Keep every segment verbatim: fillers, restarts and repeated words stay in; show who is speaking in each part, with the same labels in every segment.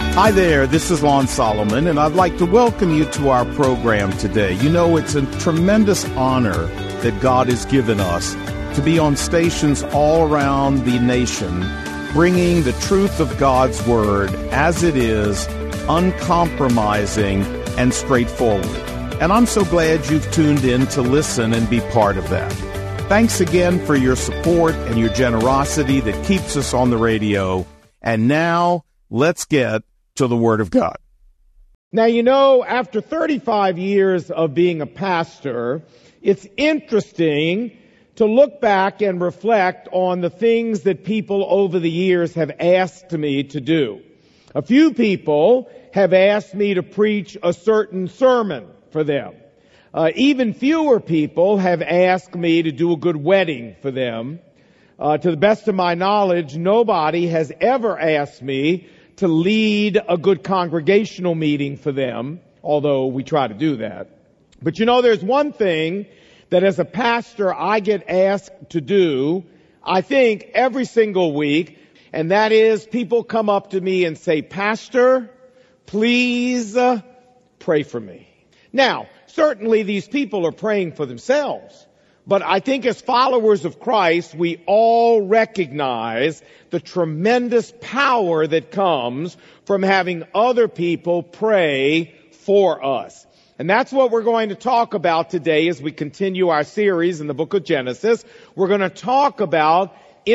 Speaker 1: Hi there, this is Lon Solomon, and I'd like to welcome you to our program today. You know, it's a tremendous honor that God has given us to be on stations all around the nation, bringing the truth of God's Word as it is, uncompromising and straightforward. And I'm so glad you've tuned in to listen and be part of that. Thanks again for your support and your generosity that keeps us on the radio. And now, let's get to the Word of God.
Speaker 2: Now, you know, after thirty-five years of being a pastor, it's interesting to look back and reflect on the things that people over the years have asked me to do. A few people have asked me to preach a certain sermon for them. Uh, even fewer people have asked me to do a good wedding for them. Uh, to the best of my knowledge, nobody has ever asked me to lead a good congregational meeting for them, although we try to do that. But you know, there's one thing that as a pastor I get asked to do, I think, every single week, and that is people come up to me and say, "Pastor, please uh, pray for me." Now, certainly these people are praying for themselves. But I think as followers of Christ, we all recognize the tremendous power that comes from having other people pray for us. And that's what we're going to talk about today as we continue our series in the book of Genesis. We're going to talk about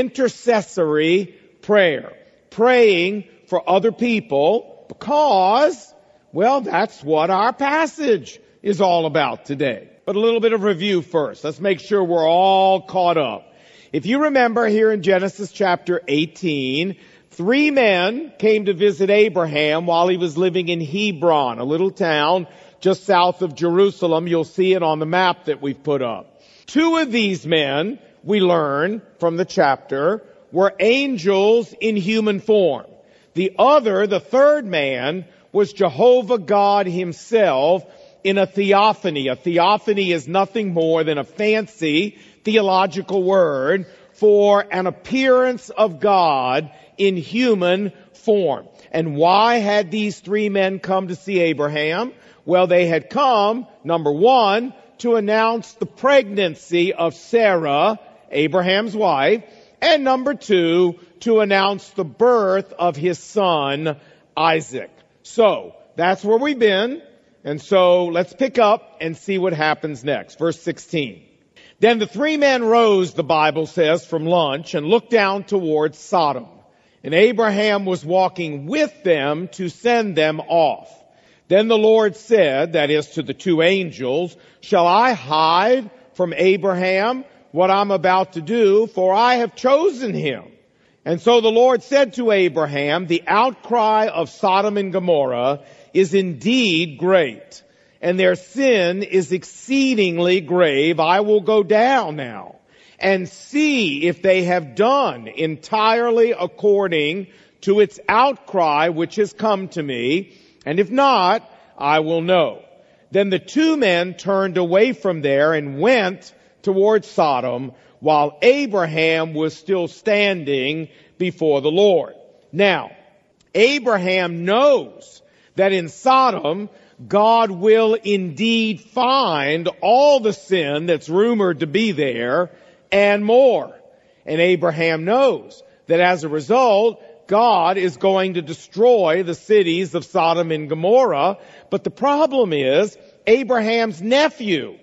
Speaker 2: intercessory prayer, praying for other people because, well, that's what our passage is all about today. But a little bit of review first. Let's make sure we're all caught up. If you remember here in Genesis chapter eighteen, three men came to visit Abraham while he was living in Hebron, a little town just south of Jerusalem. You'll see it on the map that we've put up. Two of these men, we learn from the chapter, were angels in human form. The other, the third man, was Jehovah God himself in a theophany. A theophany is nothing more than a fancy theological word for an appearance of God in human form. And why had these three men come to see Abraham? Well, they had come, number one, to announce the pregnancy of Sarah, Abraham's wife, and number two, to announce the birth of his son, Isaac. So, that's where we've been. And so let's pick up and see what happens next. Verse sixteen. Then the three men rose, the Bible says, from lunch and looked down towards Sodom. And Abraham was walking with them to send them off. Then the Lord said, that is to the two angels, "Shall I hide from Abraham what I'm about to do? For I have chosen him." And so the Lord said to Abraham, "The outcry of Sodom and Gomorrah is indeed great, and their sin is exceedingly grave. I will go down now and see if they have done entirely according to its outcry which has come to me, and if not, I will know." Then the two men turned away from there and went towards Sodom, while Abraham was still standing before the Lord. Now, Abraham knows that in Sodom, God will indeed find all the sin that's rumored to be there and more. And Abraham knows that as a result, God is going to destroy the cities of Sodom and Gomorrah. But the problem is, Abraham's nephew,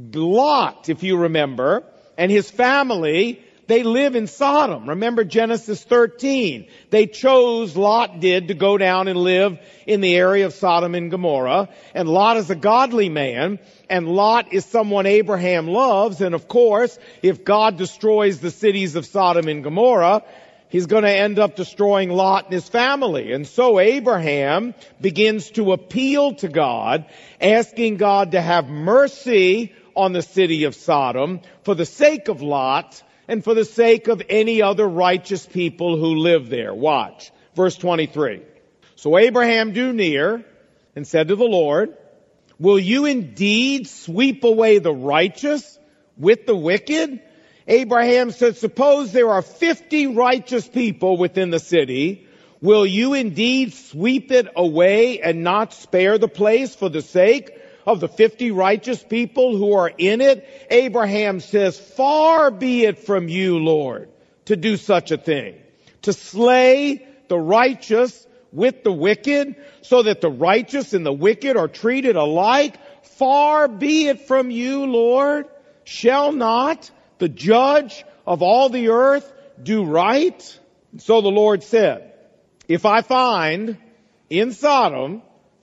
Speaker 2: Lot, if you remember, and his family, they live in Sodom. Remember Genesis thirteen. They chose, Lot did, to go down and live in the area of Sodom and Gomorrah. And Lot is a godly man. And Lot is someone Abraham loves. And of course, if God destroys the cities of Sodom and Gomorrah, he's going to end up destroying Lot and his family. And so Abraham begins to appeal to God, asking God to have mercy on the city of Sodom for the sake of Lot and for the sake of any other righteous people who live there. Watch. Verse twenty-three. So Abraham drew near and said to the Lord, "Will you indeed sweep away the righteous with the wicked?" Abraham said, "Suppose there are fifty righteous people within the city. Will you indeed sweep it away and not spare the place for the sake of the fifty righteous people who are in it? Abraham says, far be it from you, Lord, to do such a thing, to slay the righteous with the wicked, so that the righteous and the wicked are treated alike. Far be it from you, Lord. Shall not the judge of all the earth do right? So the Lord said, if I find in Sodom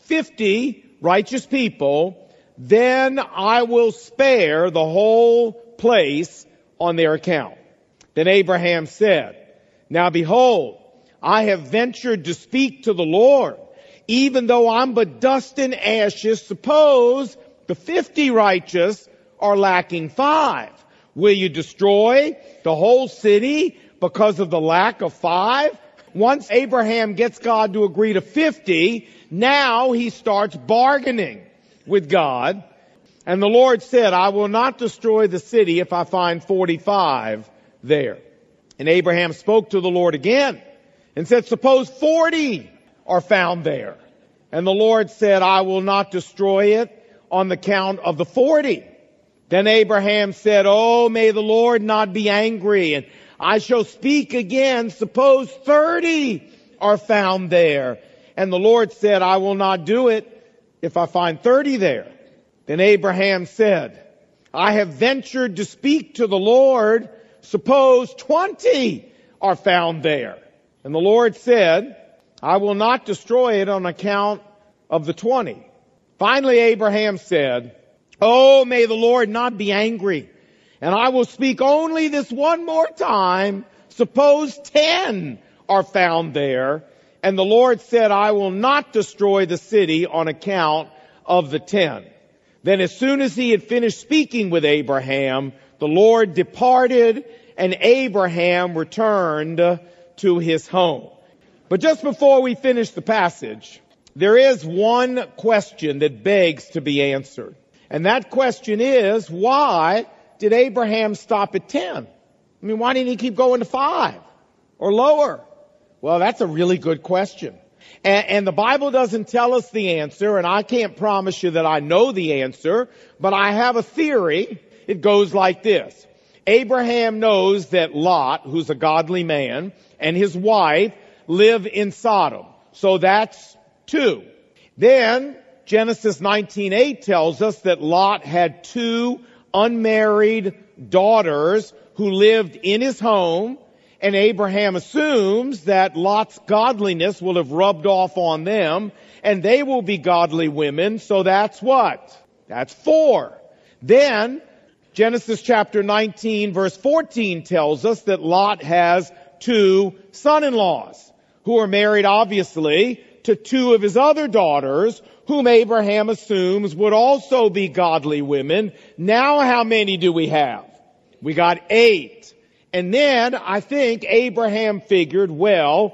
Speaker 2: fifty righteous people, then I will spare the whole place on their account. Then Abraham said, now behold, I have ventured to speak to the Lord, even though I'm but dust and ashes. Suppose the fifty righteous are lacking five. Will you destroy the whole city because of the lack of five? Once Abraham gets God to agree to fifty, now he starts bargaining with God. And the Lord said, I will not destroy the city if I find forty-five there. And Abraham spoke to the Lord again and said, suppose forty are found there. And the Lord said, I will not destroy it on the count of the forty. Then Abraham said, oh, may the Lord not be angry, and I shall speak again. Suppose thirty are found there. And the Lord said, I will not do it if I find thirty there. Then Abraham said, I have ventured to speak to the Lord. Suppose twenty are found there. And the Lord said, I will not destroy it on account of the twenty. Finally, Abraham said, oh, may the Lord not be angry, and I will speak only this one more time. Suppose ten are found there. And the Lord said, I will not destroy the city on account of the ten. Then as soon as he had finished speaking with Abraham, the Lord departed, and Abraham returned to his home. But just before we finish the passage, there is one question that begs to be answered. And that question is, why did Abraham stop at ten? I mean, why didn't he keep going to five or lower? Well, that's a really good question. And, and the Bible doesn't tell us the answer, and I can't promise you that I know the answer, but I have a theory. It goes like this. Abraham knows that Lot, who's a godly man, and his wife live in Sodom. So that's two. Then Genesis nineteen eight tells us that Lot had two unmarried daughters who lived in his home, and Abraham assumes that Lot's godliness will have rubbed off on them, and they will be godly women. So that's what? That's four. Then Genesis chapter nineteen verse fourteen tells us that Lot has two son-in-laws who are married, obviously, to two of his other daughters, whom Abraham assumes would also be godly women. Now how many do we have? We got eight. And then I think Abraham figured, well,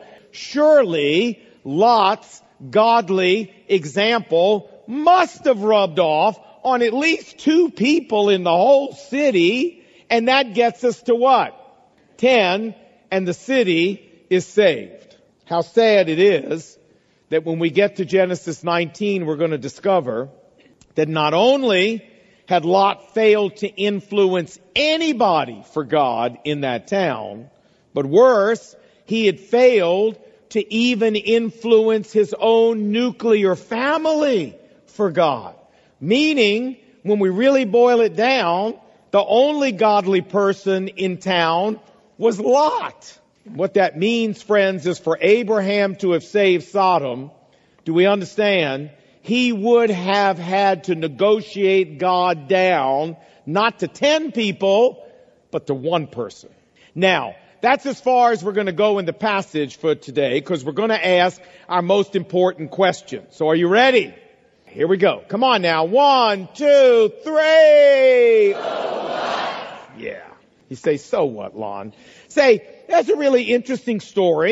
Speaker 2: surely Lot's godly example must have rubbed off on at least two people in the whole city, and that gets us to what? Ten, and the city is saved. How sad it is that when we get to Genesis nineteen, we're going to discover that not only had Lot failed to influence anybody for God in that town, but worse, he had failed to even influence his own nuclear family for God. Meaning, when we really boil it down, the only godly person in town was Lot. What that means, friends, is for Abraham to have saved Sodom, do we understand? He would have had to negotiate God down, not to ten people, but to one person. Now, that's as far as we're going to go in the passage for today, because we're going to ask our most important question. So are you ready? Here we go. Come on now. One, two, three. So what? Yeah. You say, so what, Lon? Say, that's a really interesting story,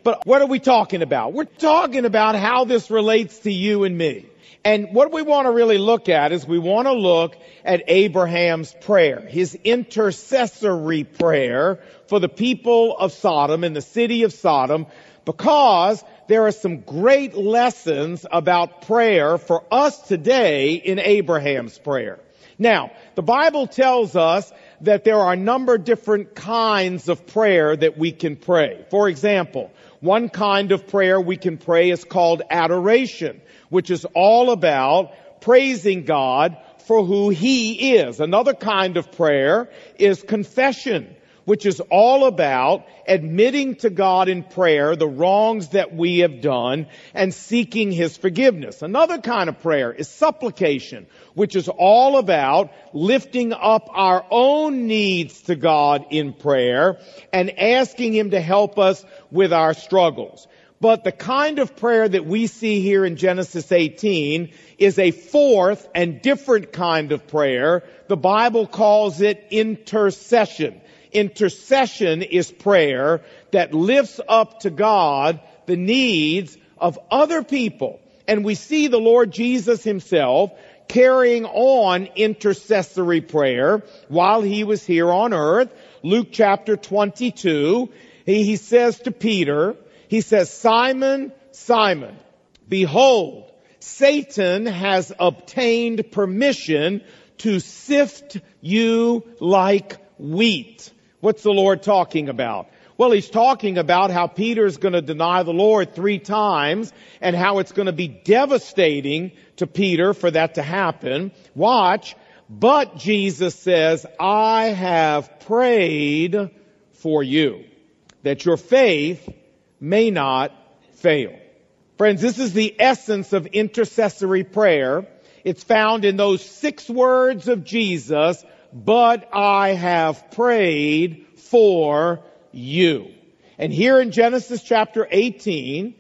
Speaker 2: But what are we talking about? We're talking about how this relates to you and me. And what we want to really look at is we want to look at Abraham's prayer, his intercessory prayer for the people of Sodom and the city of Sodom, because there are some great lessons about prayer for us today in Abraham's prayer. Now, the Bible tells us that there are a number of different kinds of prayer that we can pray. For example, one kind of prayer we can pray is called adoration, which is all about praising God for who He is. Another kind of prayer is confession, which is all about admitting to God in prayer the wrongs that we have done and seeking His forgiveness. Another kind of prayer is supplication, which is all about lifting up our own needs to God in prayer and asking Him to help us with our struggles. But the kind of prayer that we see here in Genesis eighteen is a fourth and different kind of prayer. The Bible calls it intercession. Intercession is prayer that lifts up to God the needs of other people. And we see the Lord Jesus Himself carrying on intercessory prayer while He was here on earth. Luke chapter twenty-two, he, he says to Peter, he says, Simon, Simon, behold, Satan has obtained permission to sift you like wheat. What's the Lord talking about? Well, He's talking about how Peter's going to deny the Lord three times and how it's going to be devastating to Peter for that to happen. Watch. But Jesus says, I have prayed for you that your faith may not fail. Friends, this is the essence of intercessory prayer. It's found in those six words of Jesus, but I have prayed for you. And here in Genesis chapter eighteen,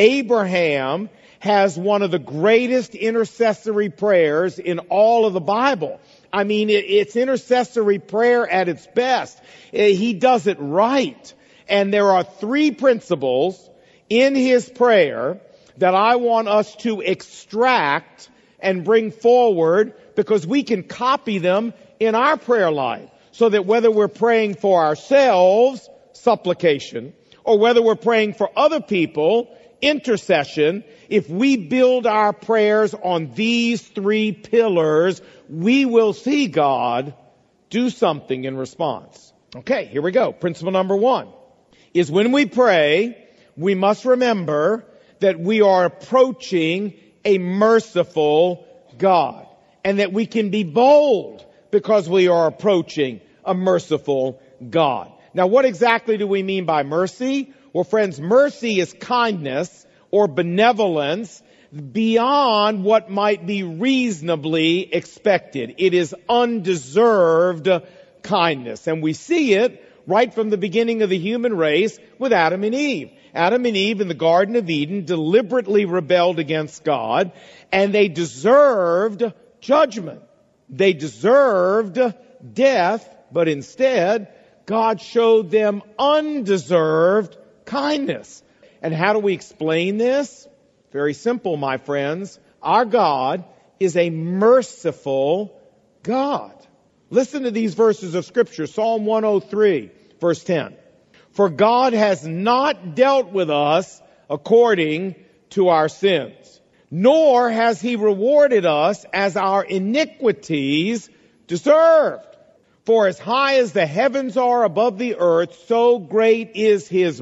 Speaker 2: Abraham has one of the greatest intercessory prayers in all of the Bible. I mean, it's intercessory prayer at its best. He does it right. And there are three principles in his prayer that I want us to extract and bring forward because we can copy them in our prayer life. So that whether we're praying for ourselves, supplication, or whether we're praying for other people, intercession, if we build our prayers on these three pillars, we will see God do something in response. Okay, here we go. Principle number one is when we pray, we must remember that we are approaching a merciful God and that we can be bold because we are approaching a merciful God. Now, what exactly do we mean by mercy? Well, friends, mercy is kindness or benevolence beyond what might be reasonably expected. It is undeserved kindness. And we see it right from the beginning of the human race with Adam and Eve. Adam and Eve in the Garden of Eden deliberately rebelled against God, and they deserved judgment. They deserved death, but instead, God showed them undeserved kindness. And how do we explain this? Very simple, my friends. Our God is a merciful God. Listen to these verses of Scripture. Psalm one oh three, verse ten. For God has not dealt with us according to our sins, nor has He rewarded us as our iniquities deserved. For as high as the heavens are above the earth, so great is His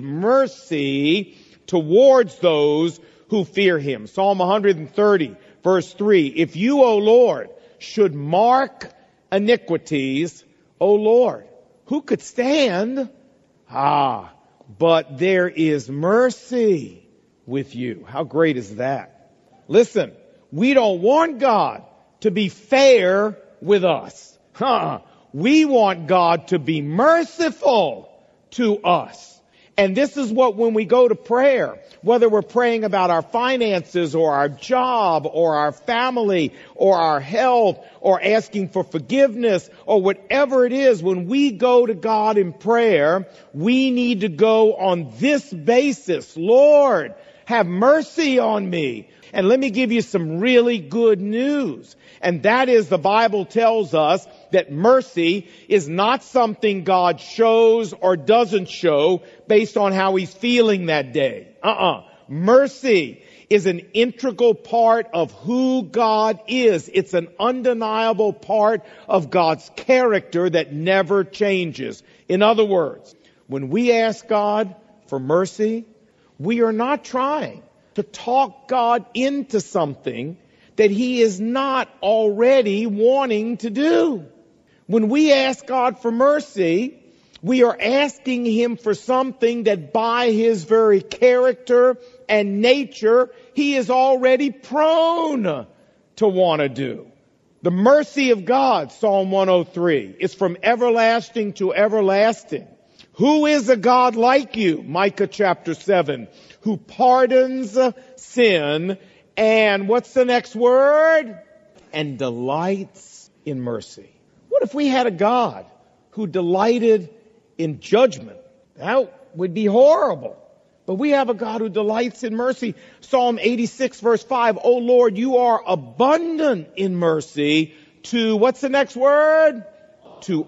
Speaker 2: mercy towards those who fear Him. Psalm one thirty, verse three. If you, O Lord, should mark iniquities, O Lord, who could stand? Ah, but there is mercy with you. How great is that? Listen, we don't want God to be fair with us. Huh. We want God to be merciful to us. And this is what, when we go to prayer, whether we're praying about our finances or our job or our family or our health or asking for forgiveness or whatever it is, when we go to God in prayer, we need to go on this basis. Lord, have mercy on me. And let me give you some really good news. And that is, the Bible tells us that mercy is not something God shows or doesn't show based on how he's feeling that day. Uh-uh. Mercy is an integral part of who God is. It's an undeniable part of God's character that never changes. In other words, when we ask God for mercy, we are not trying to talk God into something that he is not already wanting to do. When we ask God for mercy, we are asking him for something that by his very character and nature, he is already prone to want to do. The mercy of God, Psalm one oh three, is from everlasting to everlasting. Who is a God like you? Micah chapter seven, who pardons sin and what's the next word? And delights in mercy. What if we had a God who delighted in judgment? That would be horrible. But we have a God who delights in mercy. Psalm eighty-six verse five, O Lord, you are abundant in mercy to, what's the next word? To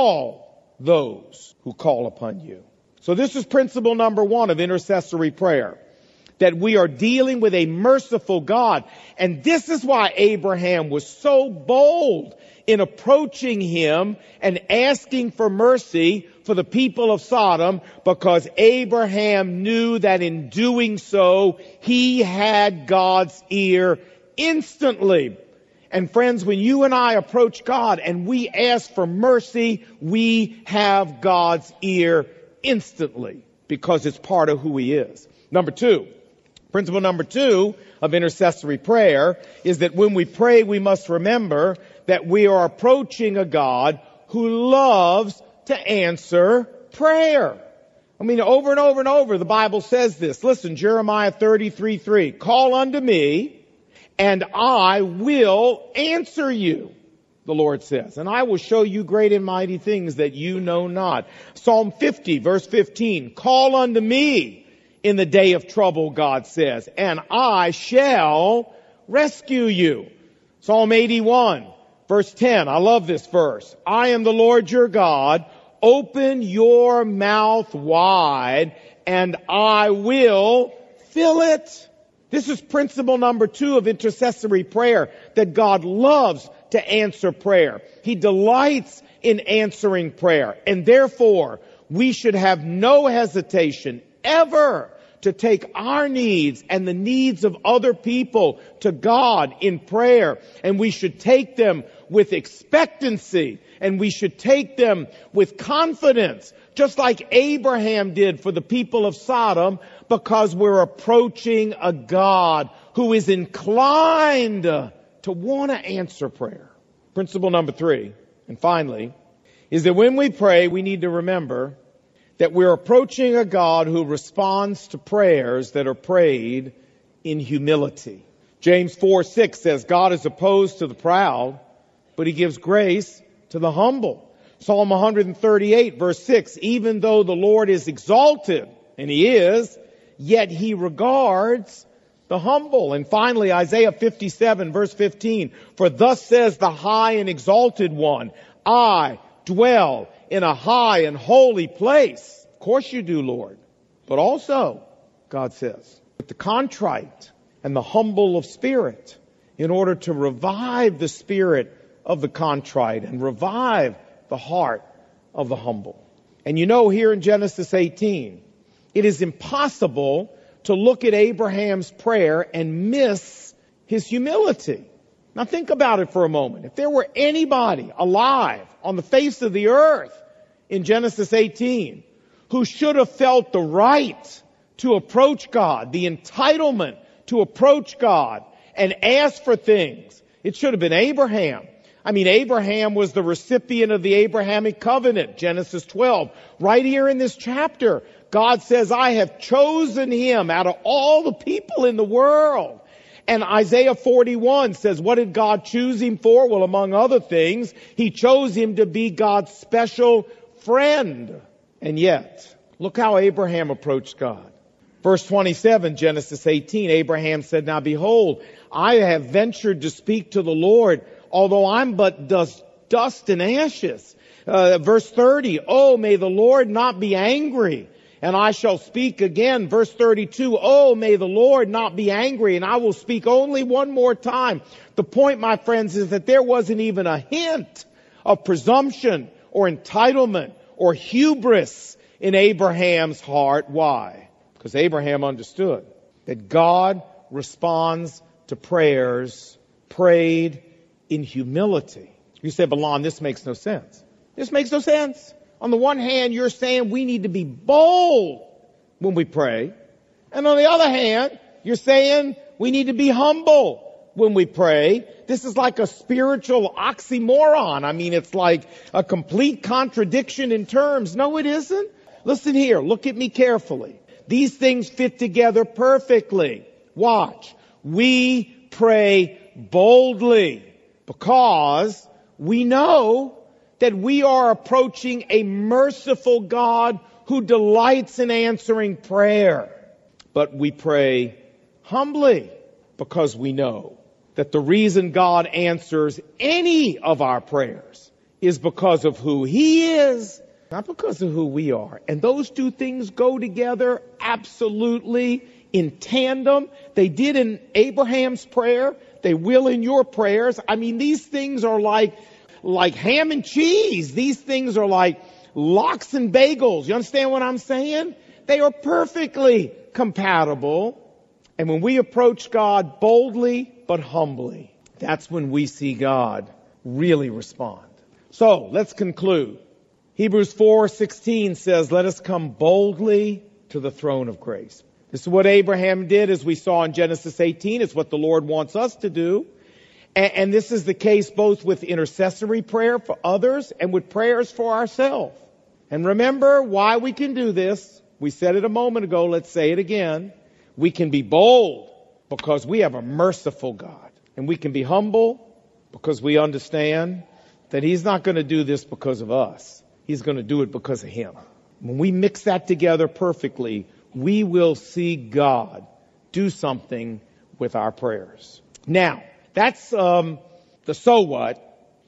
Speaker 2: all those who call upon you. So this is principle number one of intercessory prayer, that we are dealing with a merciful God. And this is why Abraham was so bold in approaching him and asking for mercy for the people of Sodom, because Abraham knew that in doing so, he had God's ear instantly. And friends, when you and I approach God and we ask for mercy, we have God's ear instantly, because it's part of who he is. Number two, principle number two of intercessory prayer is that when we pray, we must remember that we are approaching a God who loves to answer prayer. I mean, over and over and over, the Bible says this. Listen, Jeremiah thirty-three three, call unto me, and I will answer you, the Lord says, and I will show you great and mighty things that you know not. Psalm fifty, verse fifteen, call unto me in the day of trouble, God says, and I shall rescue you. Psalm eighty-one, verse ten, I love this verse. I am the Lord your God. Open your mouth wide, and I will fill it. This is principle number two of intercessory prayer, that God loves to answer prayer. He delights in answering prayer. And therefore, we should have no hesitation ever to take our needs and the needs of other people to God in prayer. And we should take them with expectancy, and we should take them with confidence, just like Abraham did for the people of Sodom, because we're approaching a God who is inclined to want to answer prayer. Principle number three, and finally, is that when we pray, we need to remember that we're approaching a God who responds to prayers that are prayed in humility. James four six says, God is opposed to the proud, but he gives grace to the humble. Psalm one thirty-eight verse six, even though the Lord is exalted, and he is, yet he regards the humble. And finally, Isaiah fifty-seven verse fifteen, for thus says the high and exalted one, I dwell in a high and holy place. Of course you do, Lord. But also, God says, with the contrite and the humble of spirit, in order to revive the spirit of the contrite and revive the heart of the humble. And you know, here in Genesis eighteen, it is impossible to look at Abraham's prayer and miss his humility. Now think about it for a moment. If there were anybody alive on the face of the earth in Genesis eighteen who should have felt the right to approach God, the entitlement to approach God and ask for things, it should have been Abraham. I mean, Abraham was the recipient of the Abrahamic covenant, Genesis twelve. Right here in this chapter, God says, I have chosen him out of all the people in the world. And Isaiah forty-one says, what did God choose him for? Well, among other things, he chose him to be God's special friend. And yet, look how Abraham approached God. Verse twenty-seven, Genesis eighteen, Abraham said, now behold, I have ventured to speak to the Lord, although I'm but dust, dust and ashes. Uh, verse thirty, oh, may the Lord not be angry, and I shall speak again. Verse thirty-two, oh, may the Lord not be angry, and I will speak only one more time. The point, my friends, is that there wasn't even a hint of presumption or entitlement or hubris in Abraham's heart. Why? Because Abraham understood that God responds to prayers prayed in humility. You say, but Lon, this makes no sense. This makes no sense. On the one hand, you're saying we need to be bold when we pray. And on the other hand, you're saying we need to be humble when we pray. This is like a spiritual oxymoron. I mean, it's like a complete contradiction in terms. No, it isn't. Listen here. Look at me carefully. These things fit together perfectly. Watch. We pray boldly because we know that we are approaching a merciful God who delights in answering prayer. But we pray humbly because we know that the reason God answers any of our prayers is because of who he is, not because of who we are. And those two things go together absolutely in tandem. They did in Abraham's prayer. They will in your prayers. I mean, these things are like like ham and cheese. These things are like lox and bagels. You understand what I'm saying? They are perfectly compatible. And when we approach God boldly but humbly, that's when we see God really respond. So let's conclude. Hebrews four sixteen says, let us come boldly to the throne of grace. This is what Abraham did, as we saw in Genesis eighteen. It's what the Lord wants us to do. And, and this is the case both with intercessory prayer for others and with prayers for ourselves. And remember why we can do this. We said it a moment ago. Let's say it again. We can be bold because we have a merciful God. And we can be humble because we understand that he's not going to do this because of us. He's going to do it because of him. When we mix that together perfectly, we will see God do something with our prayers. Now, that's um, the so what,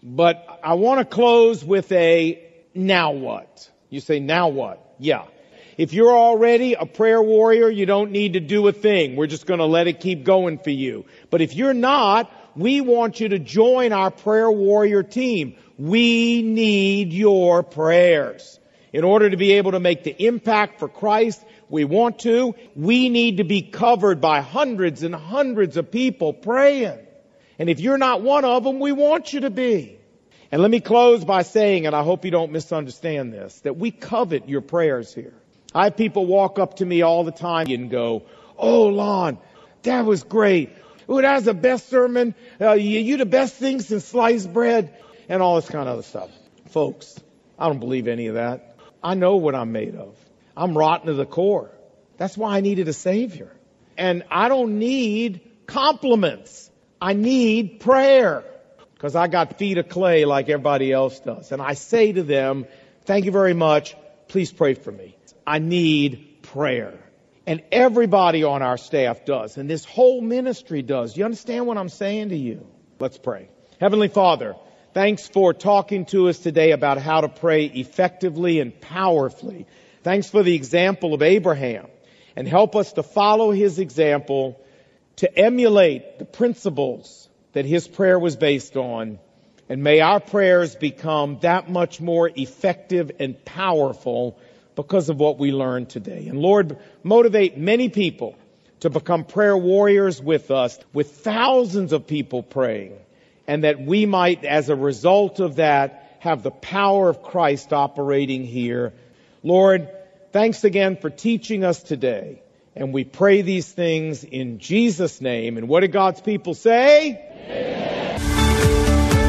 Speaker 2: but I want to close with a now what. You say, now what? Yeah. If you're already a prayer warrior, you don't need to do a thing. We're just going to let it keep going for you. But if you're not, we want you to join our prayer warrior team. We need your prayers. In order to be able to make the impact for Christ we want to, we need to be covered by hundreds and hundreds of people praying. And if you're not one of them, we want you to be. And let me close by saying, and I hope you don't misunderstand this, that we covet your prayers here. I have people walk up to me all the time and go, oh, Lon, that was great. Oh, that was the best sermon. Uh, you, you the best thing since sliced bread and all this kind of other stuff. Folks, I don't believe any of that. I know what I'm made of. I'm rotten to the core. That's why I needed a Savior. And I don't need compliments. I need prayer because I got feet of clay like everybody else does. And I say to them, thank you very much. Please pray for me. I need prayer. And everybody on our staff does. And this whole ministry does. You understand what I'm saying to you? Let's pray. Heavenly Father, thanks for talking to us today about how to pray effectively and powerfully. Thanks for the example of Abraham. And help us to follow his example, to emulate the principles that his prayer was based on. And may our prayers become that much more effective and powerful because of what we learned today. And Lord, motivate many people to become prayer warriors with us, with thousands of people praying. And that we might, as a result of that, have the power of Christ operating here. Lord, thanks again for teaching us today. And we pray these things in Jesus' name. And what did God's people say? Amen.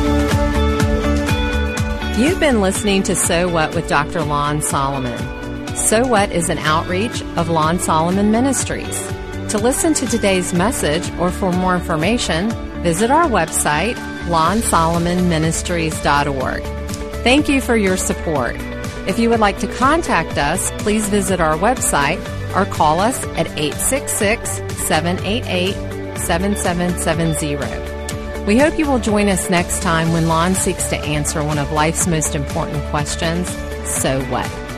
Speaker 3: You've been listening to So What with Doctor Lon Solomon. So What is an outreach of Lon Solomon Ministries. To listen to today's message or for more information, visit our website, lon solomon ministries dot org. Thank you for your support. If you would like to contact us, please visit our website or call us at eight six six, seven eight eight, seven seven seven zero. We hope you will join us next time when Lon seeks to answer one of life's most important questions, so what?